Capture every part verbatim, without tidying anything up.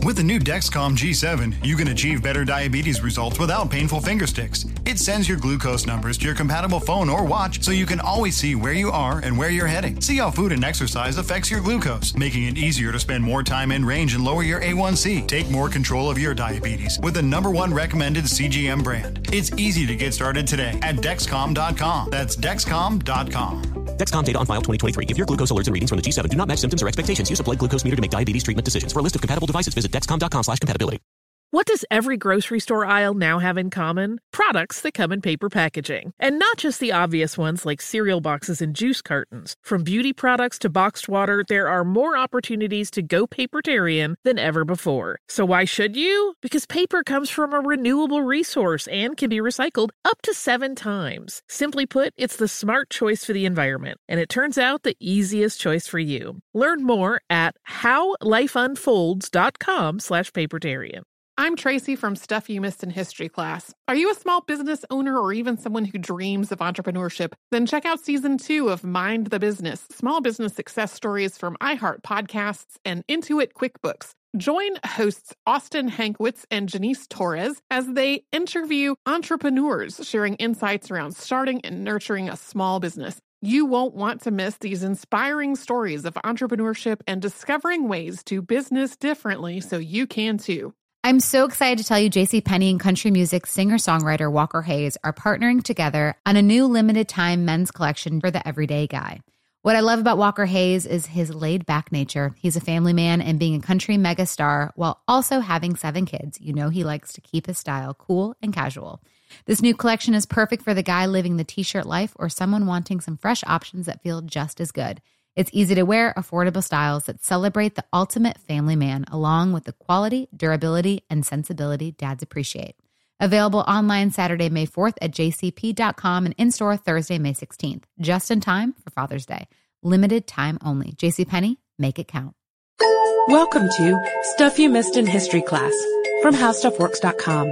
With the new Dexcom G seven, you can achieve better diabetes results without painful finger sticks. It sends your glucose numbers to your compatible phone or watch so you can always see where you are and where you're heading. See how food and exercise affects your glucose, making it easier to spend more time in range and lower your A one C. Take more control of your diabetes with the number one recommended C G M brand. It's easy to get started today at Dexcom dot com. That's Dexcom dot com. Dexcom data on file twenty twenty-three. If your glucose alerts and readings from the G seven do not match symptoms or expectations, use a blood glucose meter to make diabetes treatment decisions. For a list of compatible devices, visit Dexcom dot com slash compatibility. What does every grocery store aisle now have in common? Products that come in paper packaging. And not just the obvious ones like cereal boxes and juice cartons. From beauty products to boxed water, there are more opportunities to go papertarian than ever before. So why should you? Because paper comes from a renewable resource and can be recycled up to seven times. Simply put, it's the smart choice for the environment. And it turns out the easiest choice for you. Learn more at howlifeunfolds.com slash papertarian. I'm Tracy from Stuff You Missed in History class. Are you a small business owner or even someone who dreams of entrepreneurship? Then check out season two of Mind the Business, small business success stories from iHeart Podcasts and Intuit QuickBooks. Join hosts Austin Hankwitz and Janice Torres as they interview entrepreneurs sharing insights around starting and nurturing a small business. You won't want to miss these inspiring stories of entrepreneurship and discovering ways to business differently so you can too. I'm so excited to tell you JCPenney and country music singer-songwriter Walker Hayes are partnering together on a new limited-time men's collection for the everyday guy. What I love about Walker Hayes is his laid-back nature. He's a family man, and being a country megastar while also having seven kids, you know he likes to keep his style cool and casual. This new collection is perfect for the guy living the t-shirt life or someone wanting some fresh options that feel just as good. It's easy to wear, affordable styles that celebrate the ultimate family man, along with the quality, durability, and sensibility dads appreciate. Available online Saturday, May fourth at j c p dot com and in-store Thursday, May sixteenth. Just in time for Father's Day. Limited time only. JCPenney, make it count. Welcome to Stuff You Missed in History class from how stuff works dot com.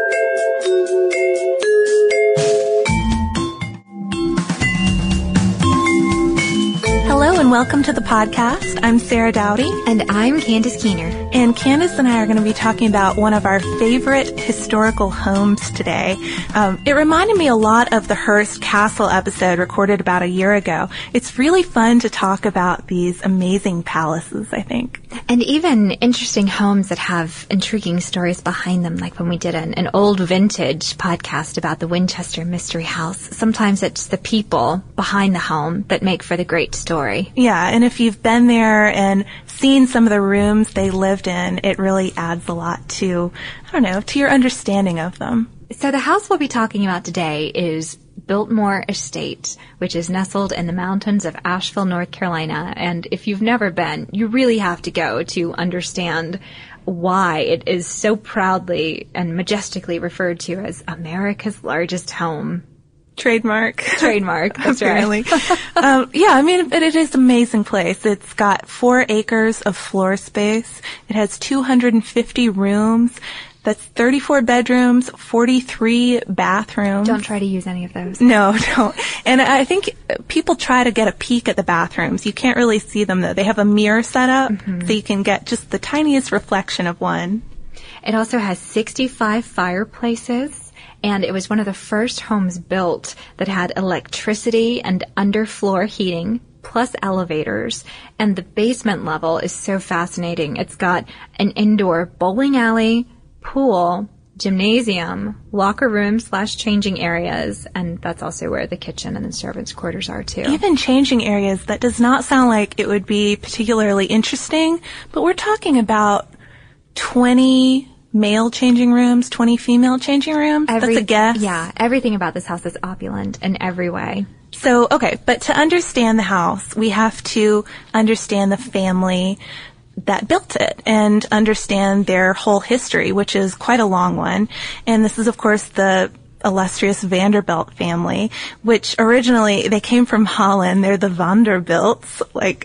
Hello and welcome to the podcast. I'm Sarah Dowdy. And I'm Candace Keener. And Candace and I are going to be talking about one of our favorite historical homes today. Um, it reminded me a lot of the Hearst Castle episode recorded about a year ago. It's really fun to talk about these amazing palaces, I think. And even interesting homes that have intriguing stories behind them, like when we did an, an old vintage podcast about the Winchester Mystery House. Sometimes it's the people behind the home that make for the great story. Yeah, and if you've been there and seen some of the rooms they lived in, it really adds a lot to, I don't know, to your understanding of them. So the house we'll be talking about today is Biltmore Estate, which is nestled in the mountains of Asheville, North Carolina. And if you've never been, you really have to go to understand why it is so proudly and majestically referred to as America's largest home. Trademark. Trademark. That's Apparently. right. um, yeah, I mean, but it is an amazing place. It's got four acres of floor space. It has two hundred fifty rooms. That's thirty-four bedrooms, forty-three bathrooms. Don't try to use any of those. No, don't. And I think people try to get a peek at the bathrooms. You can't really see them, though. They have a mirror set up, mm-hmm. so you can get just the tiniest reflection of one. It also has sixty-five fireplaces. And it was one of the first homes built that had electricity and underfloor heating, plus elevators. And the basement level is so fascinating. It's got an indoor bowling alley, pool, gymnasium, locker room slash changing areas, and that's also where the kitchen and the servants' quarters are too. Even changing areas, that does not sound like it would be particularly interesting, but we're talking about twenty male changing rooms, twenty female changing rooms. Every, That's a guess. Yeah, everything about this house is opulent in every way. So, okay, but to understand the house, we have to understand the family that built it and understand their whole history, which is quite a long one. And this is, of course, the illustrious Vanderbilt family, which originally, they came from Holland. They're the Vanderbilts. Like, I,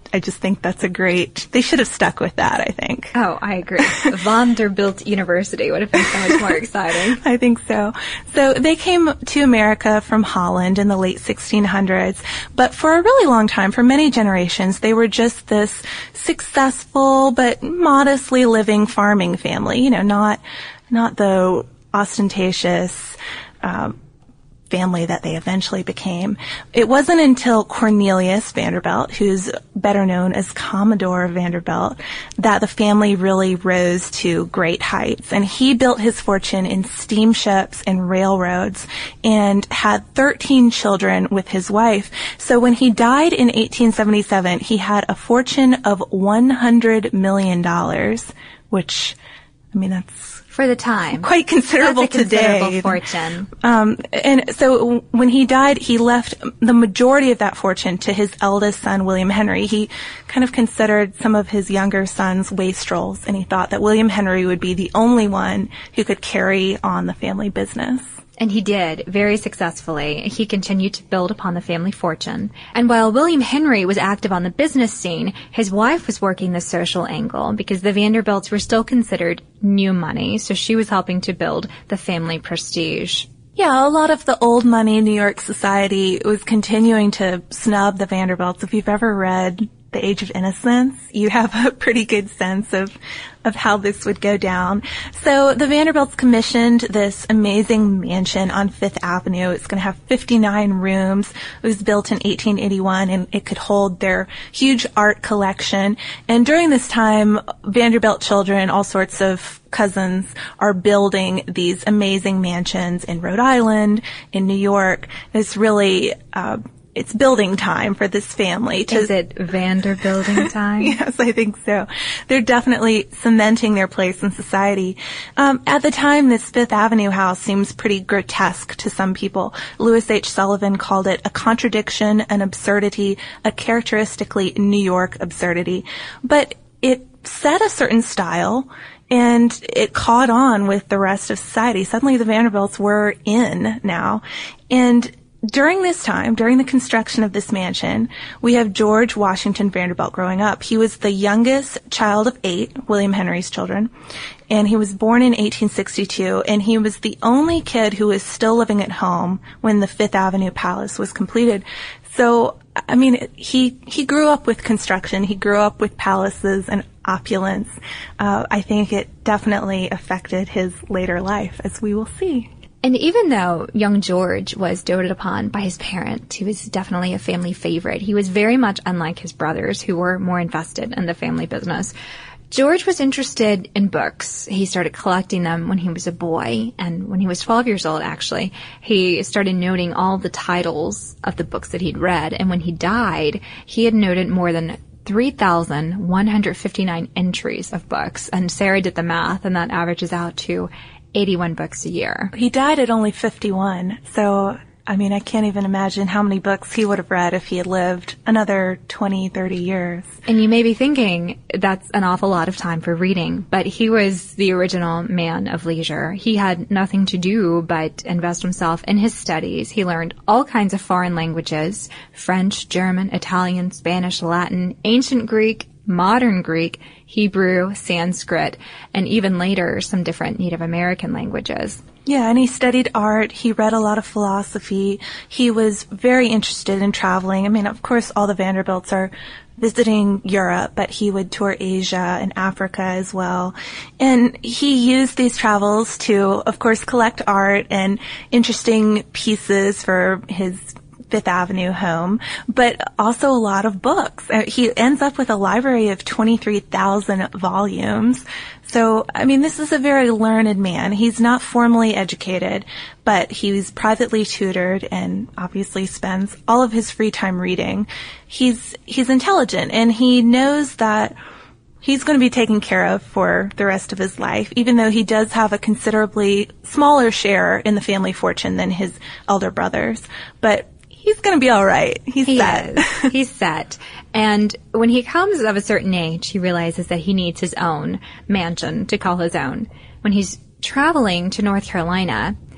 I just think that's a great, they should have stuck with that, I think. Oh, I agree. Vanderbilt University would have been so much more exciting. I think so. So they came to America from Holland in the late sixteen hundreds, but for a really long time, for many generations, they were just this successful but modestly living farming family, you know, not, not the ostentatious, um, family that they eventually became. It wasn't until Cornelius Vanderbilt, who's better known as Commodore Vanderbilt, that the family really rose to great heights. And he built his fortune in steamships and railroads and had thirteen children with his wife. So when he died in eighteen seventy-seven, he had a fortune of one hundred million dollars, which, I mean, that's for the time, quite considerable That's a today. Considerable fortune. Um, and so when he died, he left the majority of that fortune to his eldest son, William Henry. He kind of considered some of his younger sons wastrels, and he thought that William Henry would be the only one who could carry on the family business. And he did, very successfully. He continued to build upon the family fortune. And while William Henry was active on the business scene, his wife was working the social angle because the Vanderbilts were still considered new money, so she was helping to build the family prestige. Yeah, a lot of the old money New York society was continuing to snub the Vanderbilts. If you've ever read The Age of Innocence, you have a pretty good sense of of how this would go down. So the Vanderbilts commissioned this amazing mansion on Fifth Avenue. It's going to have fifty-nine rooms. It was built in eighteen eighty-one, and it could hold their huge art collection. And during this time, Vanderbilt children, all sorts of cousins, are building these amazing mansions in Rhode Island, in New York. It's really uh It's building time for this family. To, Is it Vanderbuilding time? Yes, I think so. They're definitely cementing their place in society. Um, at the time, this Fifth Avenue house seems pretty grotesque to some people. Louis H. Sullivan called it a contradiction, an absurdity, a characteristically New York absurdity. But it set a certain style, and it caught on with the rest of society. Suddenly the Vanderbilts were in now. And during this time, during the construction of this mansion, we have George Washington Vanderbilt growing up. He was the youngest child of eight, William Henry's children, and he was born in eighteen sixty-two, and he was the only kid who was still living at home when the Fifth Avenue Palace was completed. So, I mean, he he grew up with construction. He grew up with palaces and opulence. Uh, I think it definitely affected his later life, as we will see. And even though young George was doted upon by his parents, he was definitely a family favorite. He was very much unlike his brothers, who were more invested in the family business. George was interested in books. He started collecting them when he was a boy, and when he was twelve years old, actually, he started noting all the titles of the books that he'd read. And when he died, he had noted more than three thousand one hundred fifty-nine entries of books. And Sarah did the math, and that averages out to eighty-one books a year. He died at only fifty-one, so, I mean, I can't even imagine how many books he would have read if he had lived another twenty, thirty years. And you may be thinking that's an awful lot of time for reading, but he was the original man of leisure. He had nothing to do but invest himself in his studies. He learned all kinds of foreign languages: French, German, Italian, Spanish, Latin, ancient Greek, modern Greek, Hebrew, Sanskrit, and even later some different Native American languages. Yeah, and he studied art. He read a lot of philosophy. He was very interested in traveling. I mean, of course, all the Vanderbilts are visiting Europe, but he would tour Asia and Africa as well. And he used these travels to, of course, collect art and interesting pieces for his Fifth Avenue home, but also a lot of books. He ends up with a library of twenty-three thousand volumes. So, I mean, this is a very learned man. He's not formally educated, but he's privately tutored and obviously spends all of his free time reading. He's, he's intelligent, and he knows that he's going to be taken care of for the rest of his life, even though he does have a considerably smaller share in the family fortune than his elder brothers. But he's going to be all right. He's he set. Is. He's set. And when he comes of a certain age, he realizes that he needs his own mansion to call his own. When he's traveling to North Carolina,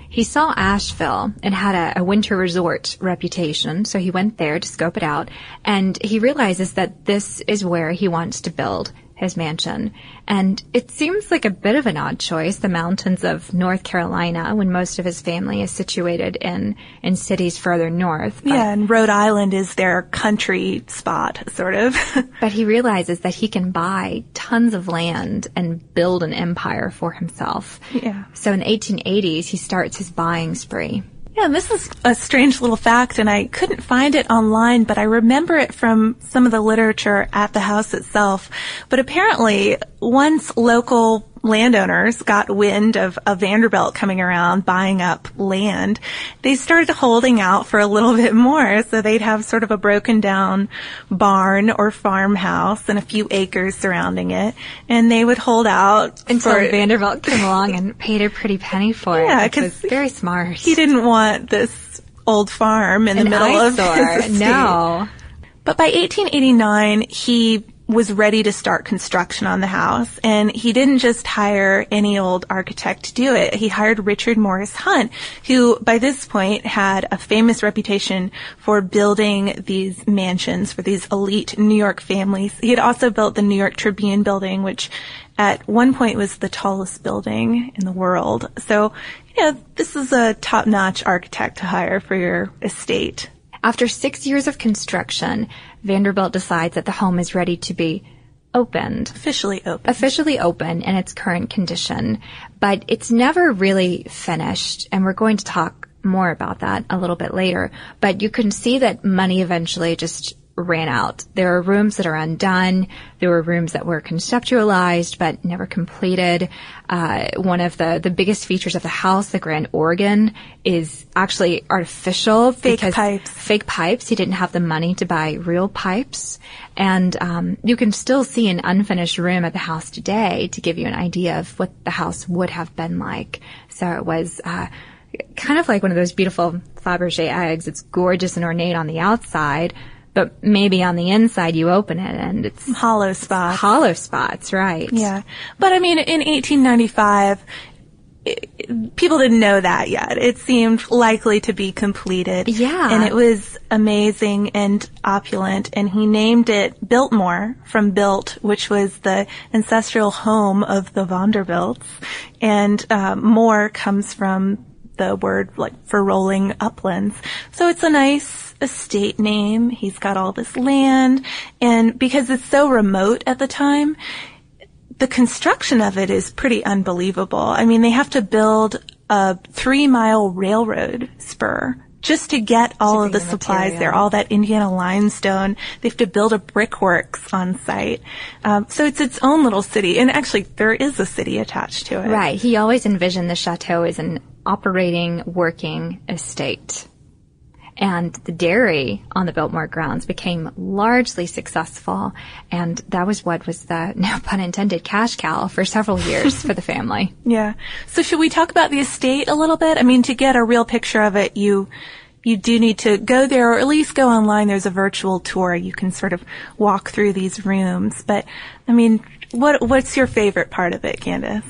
He saw Asheville. It had a, a winter resort reputation, so he went there to scope it out, and he realizes that this is where he wants to build his mansion. And it seems like a bit of an odd choice, the mountains of North Carolina, when most of his family is situated in, in cities further north. But, yeah, and Rhode Island is their country spot, sort of. But he realizes that he can buy tons of land and build an empire for himself. Yeah. So in the eighteen eighties, he starts his buying spree. Yeah, and this is a strange little fact, and I couldn't find it online, but I remember it from some of the literature at the house itself. But apparently, once local landowners got wind of a Vanderbilt coming around buying up land, they started holding out for a little bit more, so they'd have sort of a broken down barn or farmhouse and a few acres surrounding it, and they would hold out until for, Vanderbilt came along and paid a pretty penny for it. Yeah, which was very smart. He didn't want this old farm in An the middle eyesore. of his estate. No. But by eighteen eighty-nine, he was ready to start construction on the house, and he didn't just hire any old architect to do it. He hired Richard Morris Hunt, who by this point had a famous reputation for building these mansions for these elite New York families. He had also built the New York Tribune building, which at one point was the tallest building in the world. So, you know, this is a top-notch architect to hire for your estate. After six years of construction, Vanderbilt decides that the home is ready to be opened. Officially open. Officially open in its current condition. But it's never really finished, and we're going to talk more about that a little bit later. But you can see that money eventually just ran out. There are rooms that are undone. There were rooms that were conceptualized but never completed. Uh, one of the, the biggest features of the house, the grand organ, is actually artificial. Fake because pipes. Fake pipes. He didn't have the money to buy real pipes. And um, you can still see an unfinished room at the house today to give you an idea of what the house would have been like. So it was uh, kind of like one of those beautiful Fabergé eggs. It's gorgeous and ornate on the outside, but maybe on the inside you open it and it's hollow spots. Hollow spots, right. Yeah. But I mean, in eighteen ninety-five, it, people didn't know that yet. It seemed likely to be completed. Yeah. And it was amazing and opulent, and he named it Biltmore from Bilt, which was the ancestral home of the Vanderbilts. And uh, Moore comes from the word like for rolling uplands. So it's a nice estate name. He's got all this land, and because it's so remote at the time, the construction of it is pretty unbelievable. I mean, they have to build a three mile railroad spur just to get all of the supplies there, all that Indiana limestone. They have to build a brickworks on site. Um, so it's its own little city, and actually there is a city attached to it. Right. He always envisioned the chateau as an operating, working estate. And the dairy on the Biltmore grounds became largely successful, and that was what was the, no pun intended, cash cow for several years for the family. Yeah. So should we talk about the estate a little bit? I mean, to get a real picture of it, you you do need to go there, or at least go online. There's a virtual tour. You can sort of walk through these rooms. But, I mean, what what's your favorite part of it, Candace?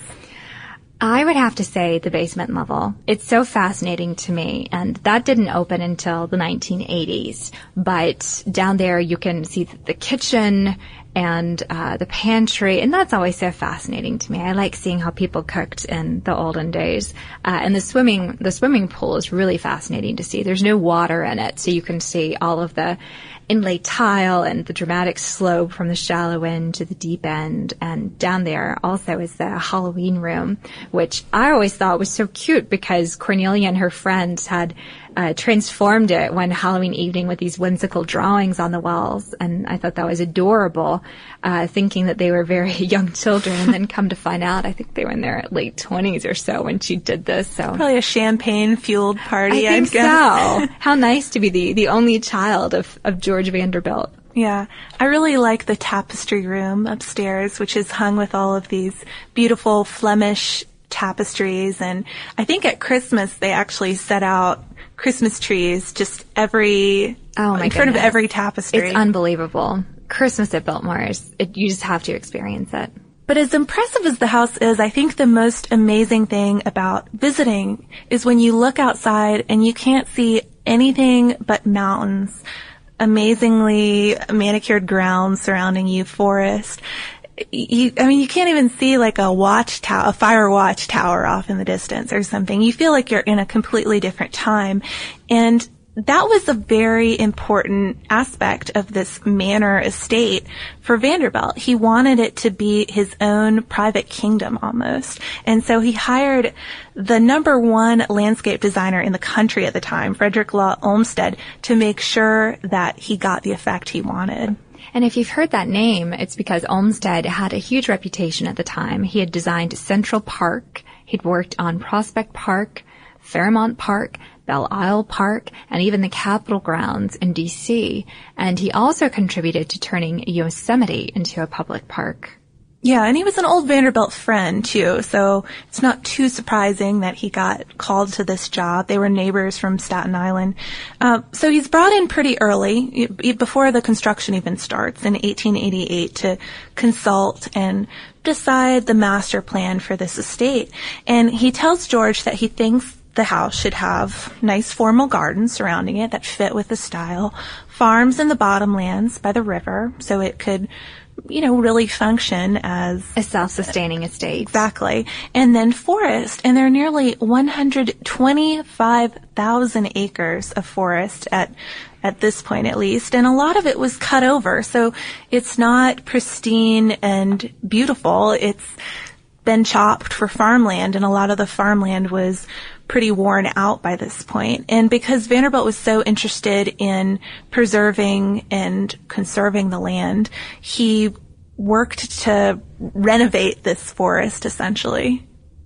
I would have to say the basement level. It's so fascinating to me, and that didn't open until the nineteen eighties. But down there you can see the kitchen and uh, the pantry, and that's always so fascinating to me. I like seeing how people cooked in the olden days. Uh, and the swimming, the swimming pool is really fascinating to see. There's no water in it, so you can see all of the inlaid tile and the dramatic slope from the shallow end to the deep end. And down there also is the Halloween room, which I always thought was so cute because Cornelia and her friends had uh, transformed it one Halloween evening with these whimsical drawings on the walls. And I thought that was adorable, uh, thinking that they were very young children. And then come to find out, I think they were in their late twenties or so when she did this. So probably a champagne-fueled party, I think I guess. so. How nice to be the, the only child of, of George Vanderbilt. Yeah. I really like the tapestry room upstairs, which is hung with all of these beautiful Flemish tapestries. And I think at Christmas they actually set out Christmas trees just every, oh my in front goodness. of every tapestry. It's unbelievable. Christmas at Biltmore is, it, you just have to experience it. But as impressive as the house is, I think the most amazing thing about visiting is when you look outside and you can't see anything but mountains, amazingly manicured grounds surrounding you, forest. You, I mean, you can't even see like a watchtower, a fire watchtower off in the distance or something. You feel like you're in a completely different time. And that was a very important aspect of this manor estate for Vanderbilt. He wanted it to be his own private kingdom almost. And so he hired the number one landscape designer in the country at the time, Frederick Law Olmsted, to make sure that he got the effect he wanted. And if you've heard that name, it's because Olmsted had a huge reputation at the time. He had designed Central Park. He'd worked on Prospect Park, Fairmount Park, Belle Isle Park, and even the Capitol grounds in D C. And he also contributed to turning Yosemite into a public park. Yeah, and he was an old Vanderbilt friend, too, so it's not too surprising that he got called to this job. They were neighbors from Staten Island. Uh, so he's brought in pretty early, before the construction even starts, in eighteen eighty-eight, to consult and decide the master plan for this estate. And he tells George that he thinks the house should have nice formal gardens surrounding it that fit with the style, farms in the bottomlands by the river, so it could, you know, really function as a self-sustaining estate. Exactly. And then forest, and there are nearly one hundred twenty-five thousand acres of forest at at this point at least, and a lot of it was cut over, so it's not pristine and beautiful. It's been chopped for farmland, and a lot of the farmland was pretty worn out by this point. And because Vanderbilt was so interested in preserving and conserving the land, he worked to renovate this forest, essentially.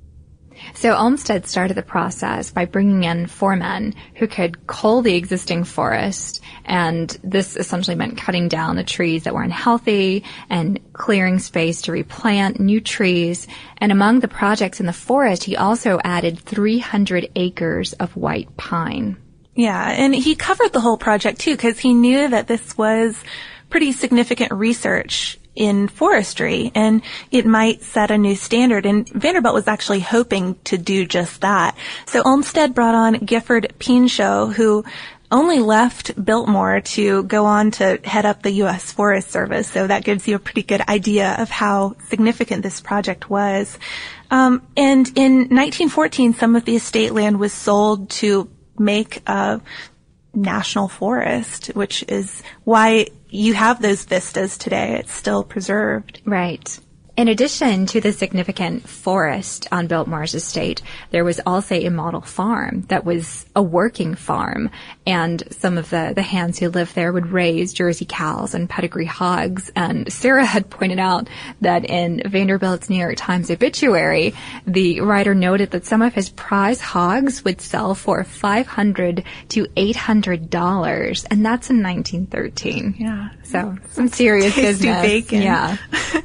So Olmsted started the process by bringing in foremen who could cull the existing forest, and this essentially meant cutting down the trees that were unhealthy and clearing space to replant new trees. And among the projects in the forest, he also added three hundred acres of white pine. Yeah, and he covered the whole project, too, because he knew that this was pretty significant research in forestry, and it might set a new standard, and Vanderbilt was actually hoping to do just that. So Olmsted brought on Gifford Pinchot, who only left Biltmore to go on to head up the U S Forest Service, so that gives you a pretty good idea of how significant this project was. Um, and in nineteen fourteen, some of the estate land was sold to make a national forest, which is why you have those vistas today. It's still preserved. Right. In addition to the significant forest on Biltmore's estate, there was also a model farm that was a working farm, and some of the, the hands who lived there would raise Jersey cows and pedigree hogs. And Sarah had pointed out that in Vanderbilt's New York Times obituary, the writer noted that some of his prize hogs would sell for five hundred to eight hundred dollars, and that's in nineteen thirteen. Yeah. So some serious Tasty business. Bacon. Yeah.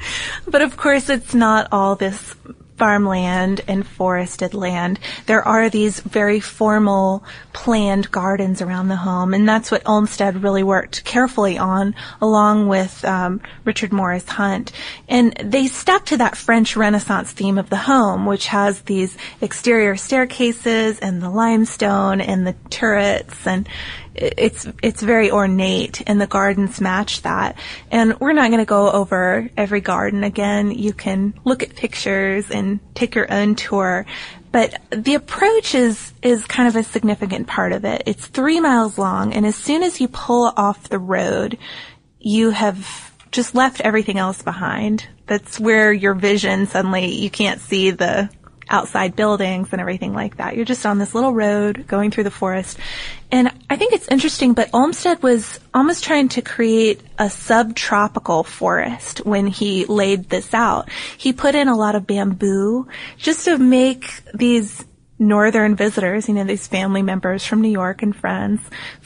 But of course, it's not all this farmland and forested land. There are these very formal planned gardens around the home, and that's what Olmsted really worked carefully on, along with um, Richard Morris Hunt. And they stuck to that French Renaissance theme of the home, which has these exterior staircases and the limestone and the turrets, and it's it's very ornate, and the gardens match that. And we're not going to go over every garden again. You can look at pictures and take your own tour. But the approach is, is kind of a significant part of it. It's three miles long, and as soon as you pull off the road, you have just left everything else behind. That's where your vision suddenly, you can't see the outside buildings and everything like that. You're just on this little road going through the forest. And I think it's interesting, but Olmsted was almost trying to create a subtropical forest when he laid this out. He put in a lot of bamboo just to make these northern visitors, you know, these family members from New York and friends,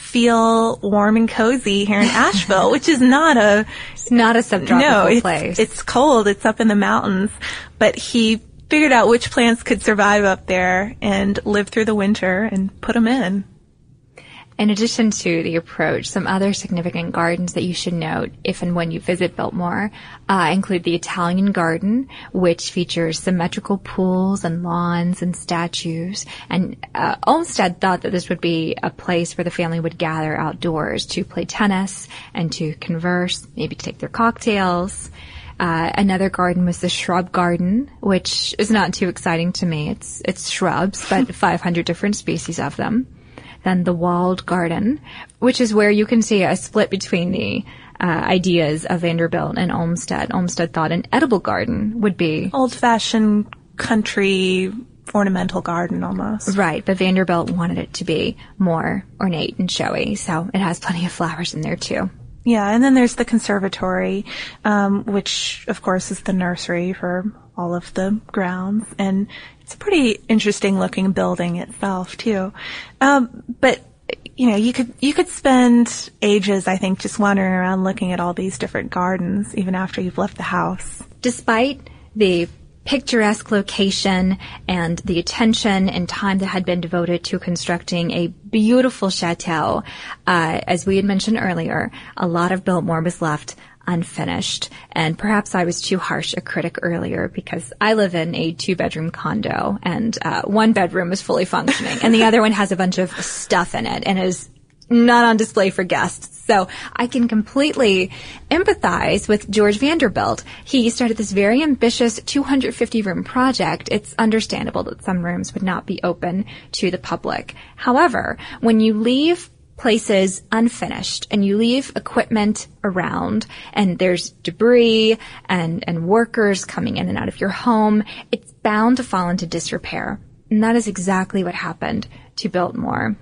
feel warm and cozy here in Asheville, which is not a... It's not a subtropical no, it's, place. It's cold. It's up in the mountains. But he figured out which plants could survive up there and live through the winter and put them in. In addition to the approach, some other significant gardens that you should note if and when you visit Biltmore uh, include the Italian Garden, which features symmetrical pools and lawns and statues. And uh, Olmsted thought that this would be a place where the family would gather outdoors to play tennis and to converse, maybe take their cocktails. Uh, another garden was the Shrub Garden, which is not too exciting to me. It's it's shrubs, but five hundred different species of them. Then the Walled Garden, which is where you can see a split between the uh, ideas of Vanderbilt and Olmsted. Olmsted thought an edible garden would be old-fashioned country ornamental garden almost. Right, but Vanderbilt wanted it to be more ornate and showy, so it has plenty of flowers in there too. Yeah, and then there's the conservatory, um, which, of course, is the nursery for all of the grounds. And it's a pretty interesting looking building itself, too. Um, but, you know, you could, you could spend ages, I think, just wandering around looking at all these different gardens, even after you've left the house. Despite the picturesque location and the attention and time that had been devoted to constructing a beautiful chateau, uh, as we had mentioned earlier, a lot of Biltmore was left unfinished. And perhaps I was too harsh a critic earlier because I live in a two-bedroom condo and uh, one bedroom is fully functioning and the other one has a bunch of stuff in it and is not on display for guests. So I can completely empathize with George Vanderbilt. He started this very ambitious two hundred fifty room project. It's understandable that some rooms would not be open to the public. However, when you leave places unfinished and you leave equipment around and there's debris and, and workers coming in and out of your home, it's bound to fall into disrepair. And that is exactly what happened to Biltmore.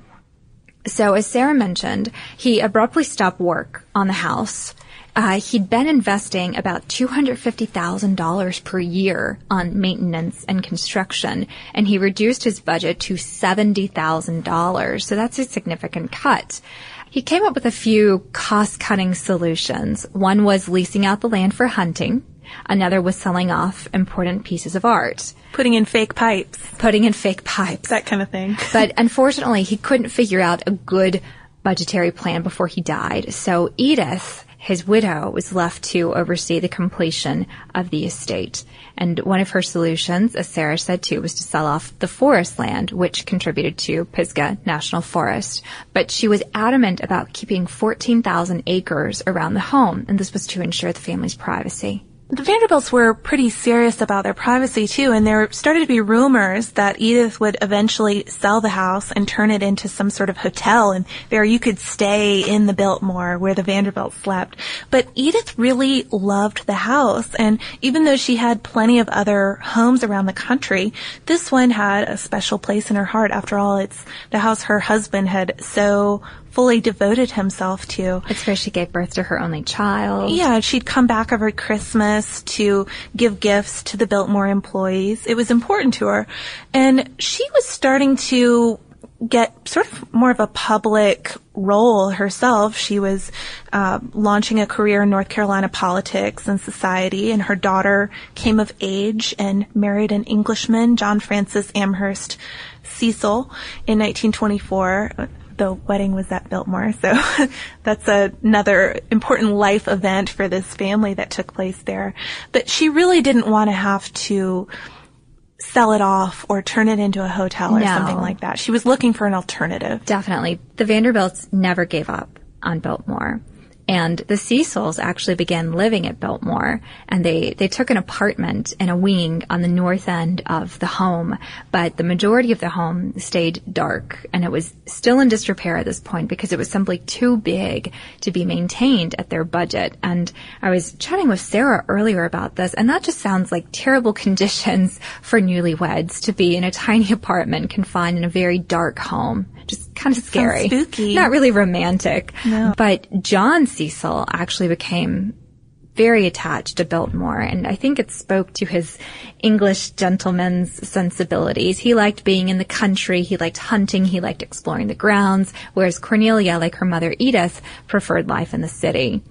So as Sarah mentioned, he abruptly stopped work on the house. Uh, he'd been investing about two hundred fifty thousand dollars per year on maintenance and construction, and he reduced his budget to seventy thousand dollars. So that's a significant cut. He came up with a few cost-cutting solutions. One was leasing out the land for hunting. Another was selling off important pieces of art. Putting in fake pipes. Putting in fake pipes. That kind of thing. But unfortunately, he couldn't figure out a good budgetary plan before he died. So Edith, his widow, was left to oversee the completion of the estate. And one of her solutions, as Sarah said too, was to sell off the forest land, which contributed to Pisgah National Forest. But she was adamant about keeping fourteen thousand acres around the home, and this was to ensure the family's privacy. The Vanderbilts were pretty serious about their privacy, too, and there started to be rumors that Edith would eventually sell the house and turn it into some sort of hotel, and there you could stay in the Biltmore where the Vanderbilts slept. But Edith really loved the house, and even though she had plenty of other homes around the country, this one had a special place in her heart. After all, it's the house her husband had so fully devoted himself to. It's where she gave birth to her only child. Yeah, she'd come back every Christmas to give gifts to the Biltmore employees. It was important to her. And she was starting to get sort of more of a public role herself. She was uh, launching a career in North Carolina politics and society, and her daughter came of age and married an Englishman, John Francis Amherst Cecil, in nineteen twenty-four. The wedding was at Biltmore, so that's a, another important life event for this family that took place there. But she really didn't want to have to sell it off or turn it into a hotel or no. something like that. She was looking for an alternative. Definitely. The Vanderbilts never gave up on Biltmore. And the Cecils actually began living at Biltmore, and they, they took an apartment in a wing on the north end of the home, but the majority of the home stayed dark, and it was still in disrepair at this point because it was simply too big to be maintained at their budget. And I was chatting with Sarah earlier about this, and that just sounds like terrible conditions for newlyweds to be in a tiny apartment confined in a very dark home. Just kind of scary. Sounds spooky. Not really romantic. No. But John Cecil actually became very attached to Biltmore, and I think it spoke to his English gentleman's sensibilities. He liked being in the country, he liked hunting, he liked exploring the grounds, whereas Cornelia, like her mother Edith, preferred life in the city.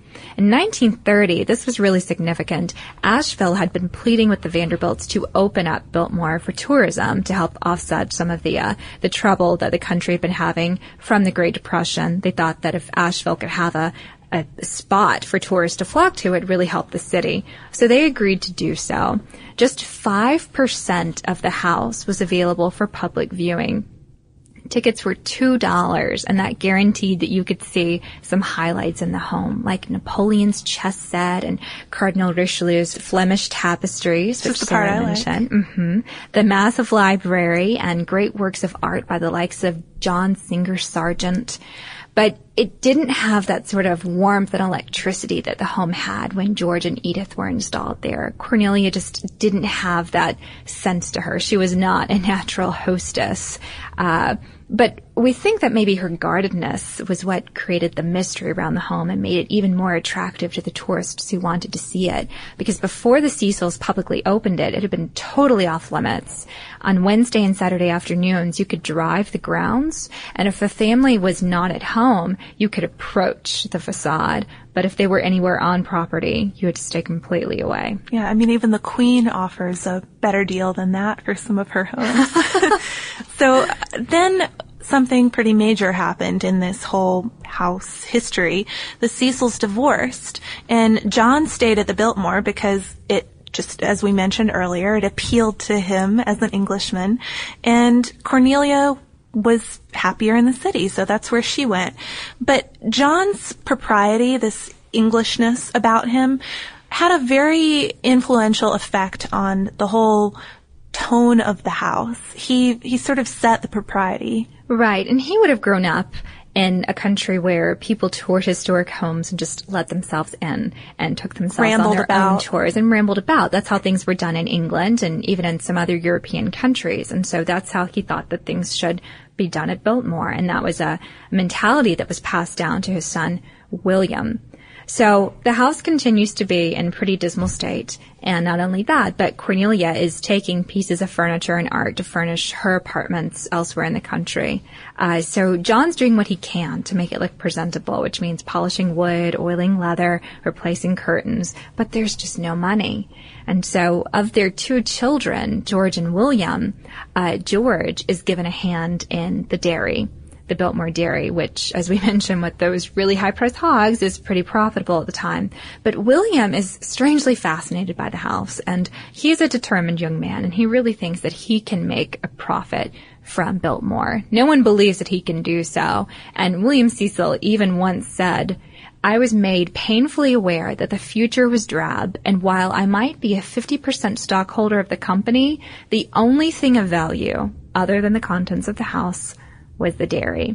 In nineteen thirty, this was really significant. Asheville had been pleading with the Vanderbilts to open up Biltmore for tourism to help offset some of the uh, the trouble that the country had been having from the Great Depression. They thought that if Asheville could have a a spot for tourists to flock to, it really helped the city. So they agreed to do so. Just five percent of the house was available for public viewing. Tickets were two dollars, and that guaranteed that you could see some highlights in the home, like Napoleon's chess set and Cardinal Richelieu's Flemish tapestries, which Sarah mentioned. Like. Mm-hmm. The massive library and great works of art by the likes of John Singer Sargent. But it didn't have that sort of warmth and electricity that the home had when George and Edith were installed there. Cornelia just didn't have that sense to her. She was not a natural hostess. Uh, but we think that maybe her guardedness was what created the mystery around the home and made it even more attractive to the tourists who wanted to see it. Because before the Cecils publicly opened it, it had been totally off limits. On Wednesday and Saturday afternoons, you could drive the grounds, and if a family was not at home, you could approach the facade. But if they were anywhere on property, you had to stay completely away. Yeah, I mean, even the Queen offers a better deal than that for some of her homes. So then something pretty major happened in this whole house history. The Cecils divorced, and John stayed at the Biltmore because it, just as we mentioned earlier, it appealed to him as an Englishman, and Cornelia was happier in the city, so that's where she went. But John's propriety, this Englishness about him, had a very influential effect on the whole tone of the house. He he sort of set the propriety. Right, and he would have grown up in a country where people toured historic homes and just let themselves in and took themselves rambled on their about. own tours and rambled about. That's how things were done in England and even in some other European countries. And so that's how he thought that things should be done at Biltmore. And that was a mentality that was passed down to his son, William. So the house continues to be in pretty dismal state. And not only that, but Cornelia is taking pieces of furniture and art to furnish her apartments elsewhere in the country. Uh, so John's doing what he can to make it look presentable, which means polishing wood, oiling leather, replacing curtains. But there's just no money. And so of their two children, George and William, uh, George is given a hand in the dairy. The Biltmore Dairy, which, as we mentioned, with those really high-priced hogs, is pretty profitable at the time. But William is strangely fascinated by the house, and he's a determined young man, and he really thinks that he can make a profit from Biltmore. No one believes that he can do so, and William Cecil even once said, "I was made painfully aware that the future was drab, and while I might be a fifty percent stockholder of the company, the only thing of value, other than the contents of the house, was the dairy."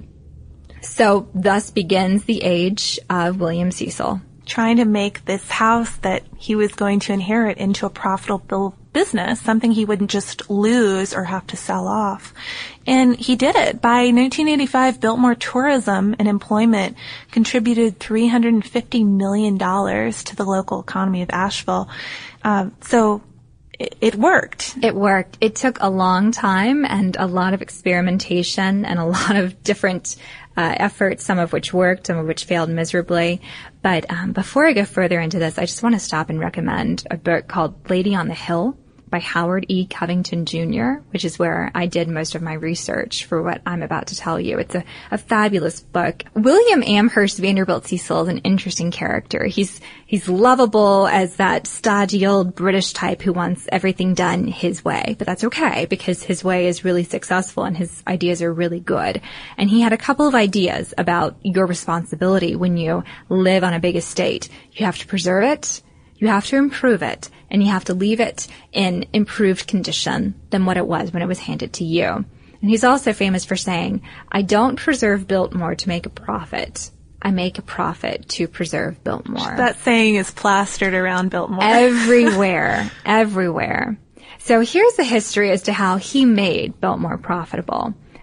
So thus begins the age of William Cecil. Trying to make this house that he was going to inherit into a profitable business, something he wouldn't just lose or have to sell off. And he did it. By nineteen eighty-five, Biltmore Tourism and Employment contributed three hundred fifty million dollars to the local economy of Asheville. Um, so It worked. It worked. It took a long time and a lot of experimentation and a lot of different uh, efforts, some of which worked, some of which failed miserably. But um, before I go further into this, I just want to stop and recommend a book called Lady on the Hill by Howard E. Covington Junior, which is where I did most of my research for what I'm about to tell you. It's a, a fabulous book. William Amherst Vanderbilt Cecil is an interesting character. He's he's lovable as that stodgy old British type who wants everything done his way. But that's okay, because his way is really successful and his ideas are really good. And he had a couple of ideas about your responsibility when you live on a big estate. You have to preserve it, you have to improve it, and you have to leave it in improved condition than what it was when it was handed to you. And he's also famous for saying, "I don't preserve Biltmore to make a profit. I make a profit to preserve Biltmore." That saying is plastered around Biltmore. Everywhere, everywhere. So here's the history as to how he made Biltmore profitable.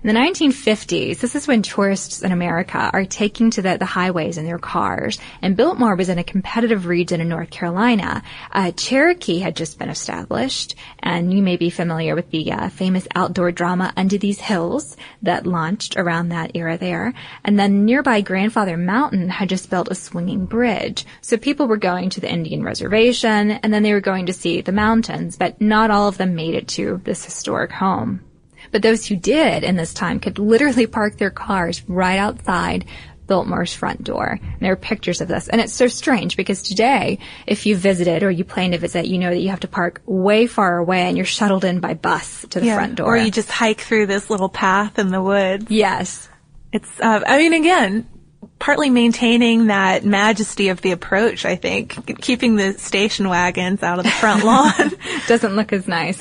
In the nineteen fifties, this is when tourists in America are taking to the, the highways in their cars, and Biltmore was in a competitive region in North Carolina. Uh, Cherokee had just been established, and you may be familiar with the uh, famous outdoor drama Under These Hills that launched around that era there. And then nearby Grandfather Mountain had just built a swinging bridge. So people were going to the Indian reservation, and then they were going to see the mountains, but not all of them made it to this historic home. But those who did in this time could literally park their cars right outside Biltmore's front door. And there are pictures of this. And it's so strange because today, if you visited or you plan to visit, you know that you have to park way far away and you're shuttled in by bus to the yeah, front door. Or you just hike through this little path in the woods. Yes. It's, uh, I mean, again, partly maintaining that majesty of the approach, I think. Keeping the station wagons out of the front lawn. Doesn't look as nice.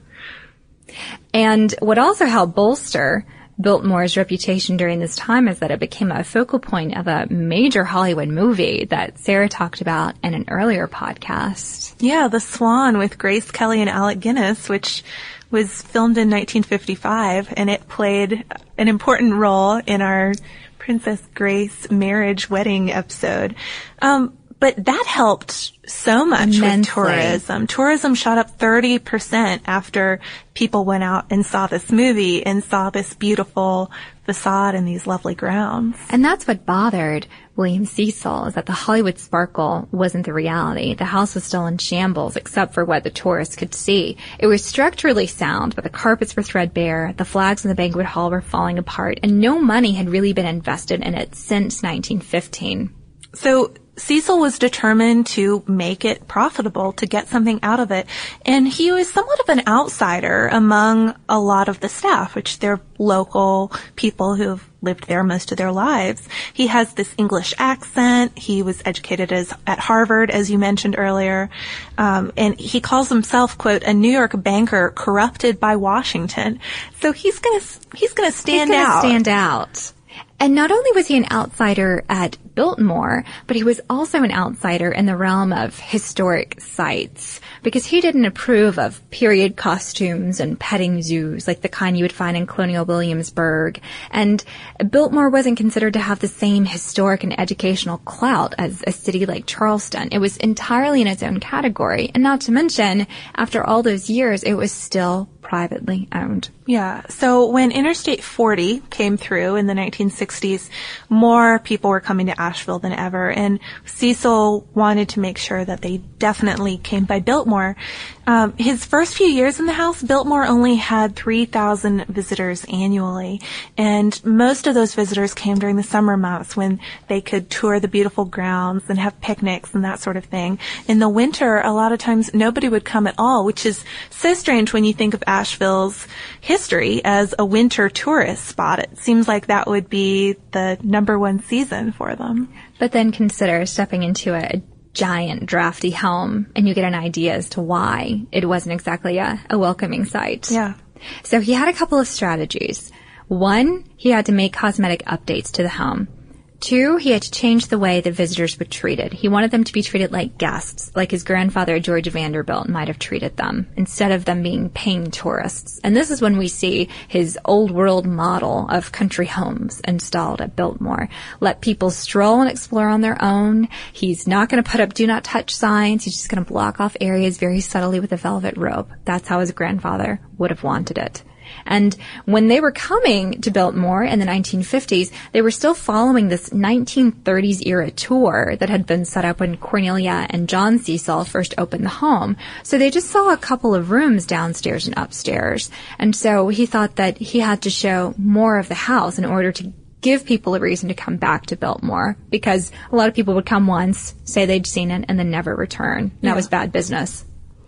And what also helped bolster Biltmore's reputation during this time is that it became a focal point of a major Hollywood movie that Sarah talked about in an earlier podcast. Yeah, The Swan with Grace Kelly and Alec Guinness, which was filmed in nineteen fifty-five, and it played an important role in our Princess Grace marriage wedding episode. Um, But that helped so much Immensely. with tourism. Tourism shot up thirty percent after people went out and saw this movie and saw this beautiful facade and these lovely grounds. And that's what bothered William Cecil, is that the Hollywood sparkle wasn't the reality. The house was still in shambles except for what the tourists could see. It was structurally sound, but the carpets were threadbare, the flags in the banquet hall were falling apart, and no money had really been invested in it since nineteen fifteen. So Cecil was determined to make it profitable, to get something out of it. And he was somewhat of an outsider among a lot of the staff, which they're local people who've lived there most of their lives. He has this English accent. He was educated as at Harvard, as you mentioned earlier. Um, and he calls himself, quote, a New York banker corrupted by Washington. So he's gonna, he's gonna stand he's gonna out. stand out. And not only was he an outsider at Biltmore, but he was also an outsider in the realm of historic sites, because he didn't approve of period costumes and petting zoos like the kind you would find in colonial Williamsburg. And Biltmore wasn't considered to have the same historic and educational clout as a city like Charleston. It was entirely in its own category. And not to mention, after all those years, it was still privately owned. Yeah. So when Interstate forty came through in the nineteen sixties, more people were coming to Asheville than ever, and Cecil wanted to make sure that they definitely came by Biltmore. Um, his first few years in the house, Biltmore only had three thousand visitors annually, and most of those visitors came during the summer months when they could tour the beautiful grounds and have picnics and that sort of thing. In the winter, a lot of times nobody would come at all, which is so strange when you think of Asheville's history as a winter tourist spot. It seems like that would be the number one season for them. But then consider stepping into a giant drafty home and you get an idea as to why it wasn't exactly a, a welcoming sight. Yeah. So he had a couple of strategies. One, he had to make cosmetic updates to the home. Two, he had to change the way the visitors were treated. He wanted them to be treated like guests, like his grandfather George Vanderbilt might have treated them, instead of them being paying tourists. And this is when we see his old world model of country homes installed at Biltmore. Let people stroll and explore on their own. He's not going to put up do not touch signs. He's just going to block off areas very subtly with a velvet rope. That's how his grandfather would have wanted it. And when they were coming to Biltmore in the nineteen fifties, they were still following this nineteen thirties era tour that had been set up when Cornelia and John Cecil first opened the home. So they just saw a couple of rooms downstairs and upstairs. And so he thought that he had to show more of the house in order to give people a reason to come back to Biltmore, because a lot of people would come once, say they'd seen it, and then never return. And that Yeah. was bad business.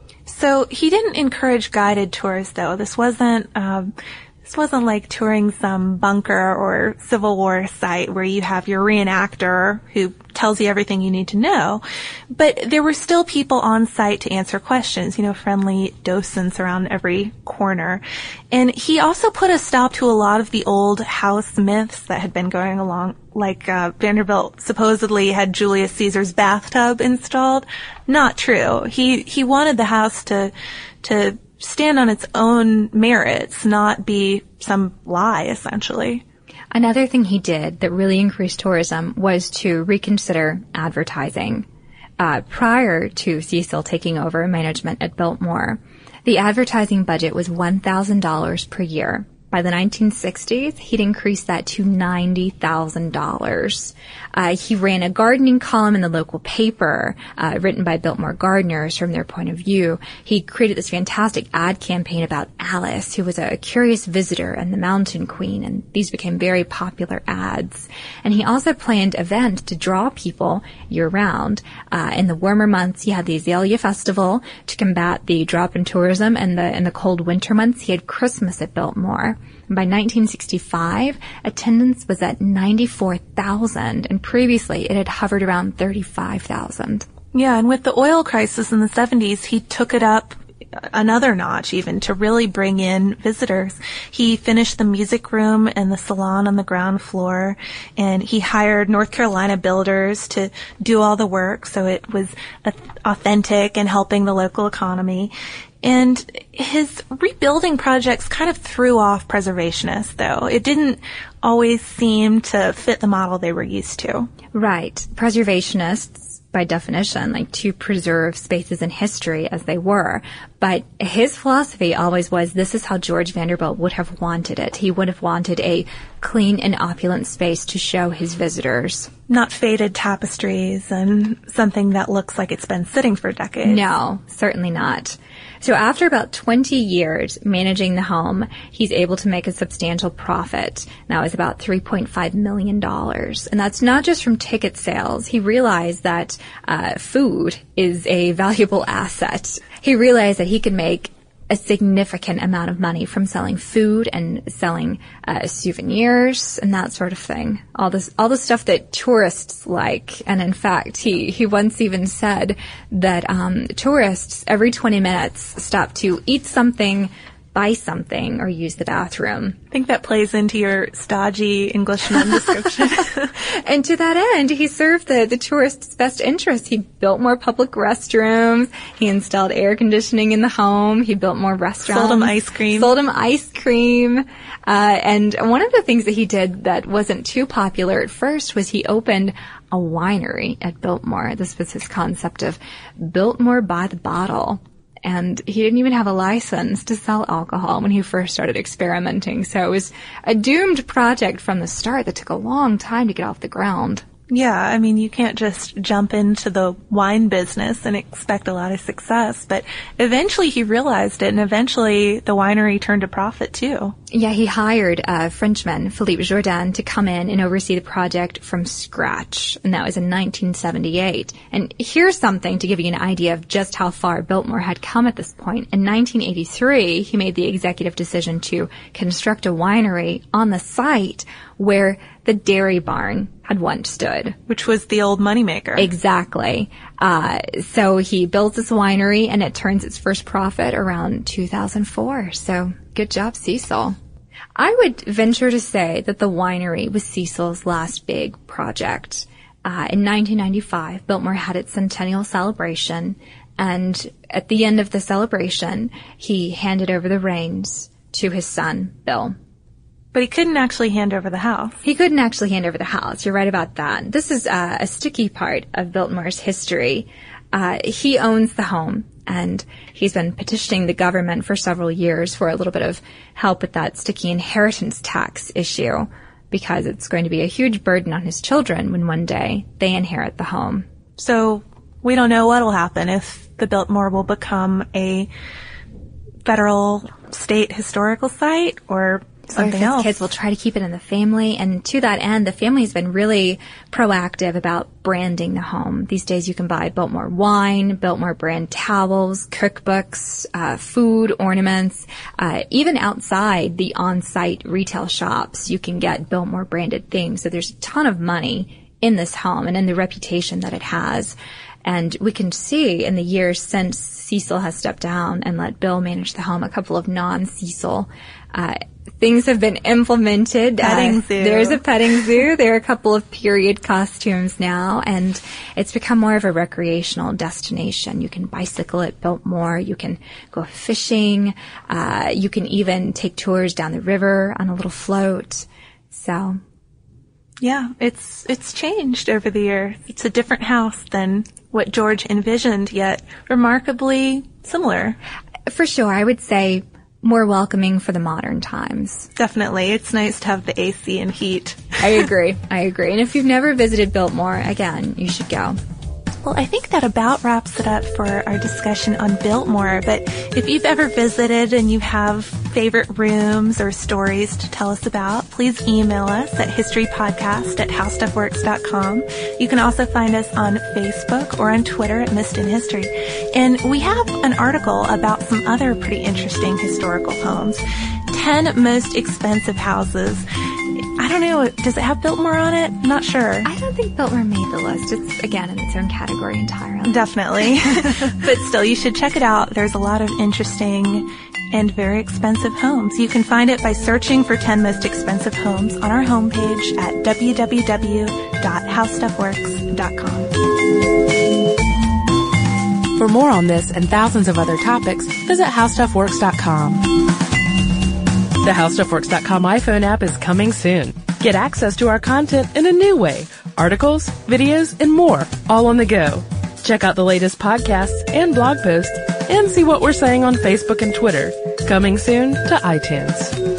So he didn't encourage guided tours, though. This wasn't um, this wasn't like touring some bunker or Civil War site where you have your reenactor who tells you everything you need to know. But there were still people on site to answer questions, you know, friendly docents around every corner. And he also put a stop to a lot of the old house myths that had been going along, like uh, Vanderbilt supposedly had Julius Caesar's bathtub installed. Not true. He he wanted the house to to stand on its own merits, not be some lie, essentially. Another thing he did that really increased tourism was to reconsider advertising. Uh, prior to Cecil taking over management at Biltmore, the advertising budget was one thousand dollars per year. By the nineteen sixties, he'd increased that to ninety thousand dollars. Uh, he ran a gardening column in the local paper, uh, written by Biltmore gardeners from their point of view. He created this fantastic ad campaign about Alice, who was a curious visitor and the Mountain Queen, and these became very popular ads. And he also planned events to draw people year-round. Uh, in the warmer months, he had the Azalea Festival to combat the drop in tourism, and the in the cold winter months, he had Christmas at Biltmore. And by nineteen sixty-five, attendance was at ninety-four thousand, and previously it had hovered around thirty-five thousand. Yeah, and with the oil crisis in the seventies, he took it up another notch even to really bring in visitors. He finished the music room and the salon on the ground floor, and he hired North Carolina builders to do all the work, so it was authentic and helping the local economy. And his rebuilding projects kind of threw off preservationists, though. It didn't always seem to fit the model they were used to. Right. Preservationists, by definition, like to preserve spaces in history as they were. But his philosophy always was this is how George Vanderbilt would have wanted it. He would have wanted a clean and opulent space to show his visitors. Not faded tapestries and something that looks like it's been sitting for decades. No, certainly not. So after about twenty years managing the home, he's able to make a substantial profit. Now it's about three point five million dollars. And that's not just from ticket sales. He realized that uh, food is a valuable asset. He realized that he could make a significant amount of money from selling food and selling uh, souvenirs and that sort of thing. All this, all the stuff that tourists like. And in fact, he, he once even said that um, tourists every twenty minutes stop to eat something, buy something, or use the bathroom. I think that plays into your stodgy Englishman description. And to that end, he served the, the tourists' best interests. He built more public restrooms. He installed air conditioning in the home. He built more restaurants. Sold him ice cream. Sold him ice cream. Uh, and one of the things that he did that wasn't too popular at first was he opened a winery at Biltmore. This was his concept of Biltmore by the bottle. And he didn't even have a license to sell alcohol when he first started experimenting. So it was a doomed project from the start that took a long time to get off the ground. Yeah, I mean, you can't just jump into the wine business and expect a lot of success. But eventually he realized it, and eventually the winery turned a profit too. Yeah, he hired a Frenchman, Philippe Jourdain, to come in and oversee the project from scratch. And that was in nineteen seventy-eight. And here's something to give you an idea of just how far Biltmore had come at this point. In nineteen eighty-three, he made the executive decision to construct a winery on the site where the dairy barn had once stood. Which was the old moneymaker. Exactly. Uh, so he builds this winery, and it turns its first profit around two thousand four. So good job, Cecil. I would venture to say that the winery was Cecil's last big project. Uh, in nineteen ninety-five, Biltmore had its centennial celebration, and at the end of the celebration, he handed over the reins to his son, Bill. But he couldn't actually hand over the house. He couldn't actually hand over the house. You're right about that. This is uh, a sticky part of Biltmore's history. Uh, he owns the home, and he's been petitioning the government for several years for a little bit of help with that sticky inheritance tax issue, because it's going to be a huge burden on his children when one day they inherit the home. So we don't know what will happen, if the Biltmore will become a federal state historical site or something or if else. Kids will try to keep it in the family. And to that end, the family has been really proactive about branding the home. These days you can buy Biltmore wine, Biltmore brand towels, cookbooks, uh, food, ornaments. Uh, even outside the on-site retail shops, you can get Biltmore branded things. So there's a ton of money in this home and in the reputation that it has. And we can see in the years since Cecil has stepped down and let Bill manage the home, a couple of non-Cecil uh, things have been implemented. Petting uh, zoo. There's a petting zoo. There are a couple of period costumes now, and it's become more of a recreational destination. You can bicycle at Biltmore. You can go fishing. Uh, you can even take tours down the river on a little float. So, yeah, it's it's changed over the years. It's a different house than what George envisioned, yet remarkably similar. For sure, I would say more welcoming for the modern times. Definitely. It's nice to have the A C and heat. I agree. I agree. And if you've never visited Biltmore, again, you should go. Well, I think that about wraps it up for our discussion on Biltmore. But if you've ever visited and you have favorite rooms or stories to tell us about, please email us at historypodcast at howstuffworks dot com. You can also find us on Facebook or on Twitter at Missed in History. And we have an article about some other pretty interesting historical homes. Ten most expensive houses. I don't know. Does it have Biltmore on it? I'm not sure. I don't think Biltmore made the list. It's, again, in its own category entirely. Definitely. But still, you should check it out. There's a lot of interesting and very expensive homes. You can find it by searching for ten most expensive homes on our homepage at w w w dot how stuff works dot com. For more on this and thousands of other topics, visit how stuff works dot com. The how stuff works dot com iPhone app is coming soon. Get access to our content in a new way. Articles, videos, and more, all on the go. Check out the latest podcasts and blog posts, and see what we're saying on Facebook and Twitter. Coming soon to iTunes.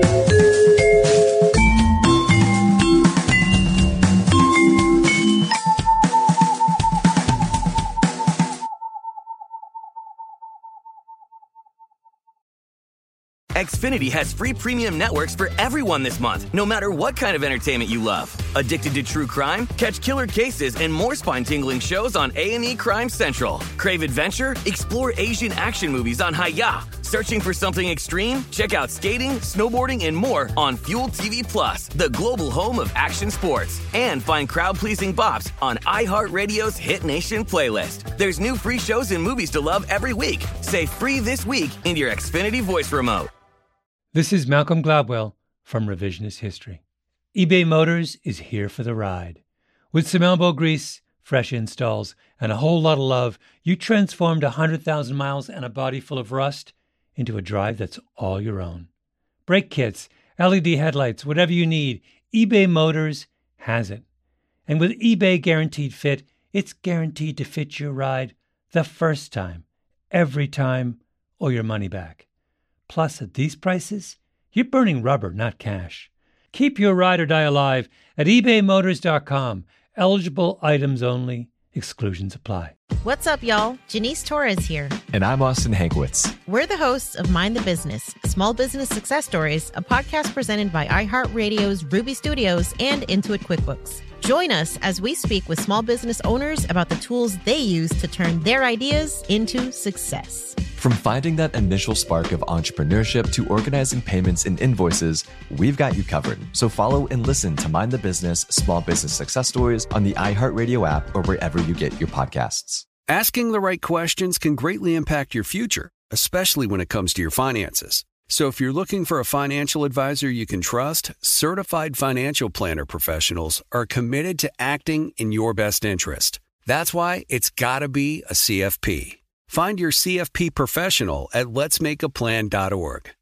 Xfinity has free premium networks for everyone this month, no matter what kind of entertainment you love. Addicted to true crime? Catch killer cases and more spine-tingling shows on A and E Crime Central. Crave adventure? Explore Asian action movies on Hi-Ya. Searching for something extreme? Check out skating, snowboarding, and more on Fuel T V Plus, the global home of action sports. And find crowd-pleasing bops on iHeartRadio's Hit Nation playlist. There's new free shows and movies to love every week. Say free this week in your Xfinity voice remote. This is Malcolm Gladwell from Revisionist History. eBay Motors is here for the ride. With some elbow grease, fresh installs, and a whole lot of love, you transformed one hundred thousand miles and a body full of rust into a drive that's all your own. Brake kits, L E D headlights, whatever you need, eBay Motors has it. And with eBay Guaranteed Fit, it's guaranteed to fit your ride the first time, every time, or your money back. Plus, at these prices, you're burning rubber, not cash. Keep your ride or die alive at ebay motors dot com. Eligible items only. Exclusions apply. What's up, y'all? Janice Torres here. And I'm Austin Hankwitz. We're the hosts of Mind the Business, Small Business Success Stories, a podcast presented by iHeartRadio's Ruby Studios and Intuit QuickBooks. Join us as we speak with small business owners about the tools they use to turn their ideas into success. From finding that initial spark of entrepreneurship to organizing payments and invoices, we've got you covered. So follow and listen to Mind the Business, Small Business Success Stories on the iHeartRadio app or wherever you get your podcasts. Asking the right questions can greatly impact your future, especially when it comes to your finances. So if you're looking for a financial advisor you can trust, certified financial planner professionals are committed to acting in your best interest. That's why it's got to be a C F P. Find your C F P professional at lets make a plan dot org.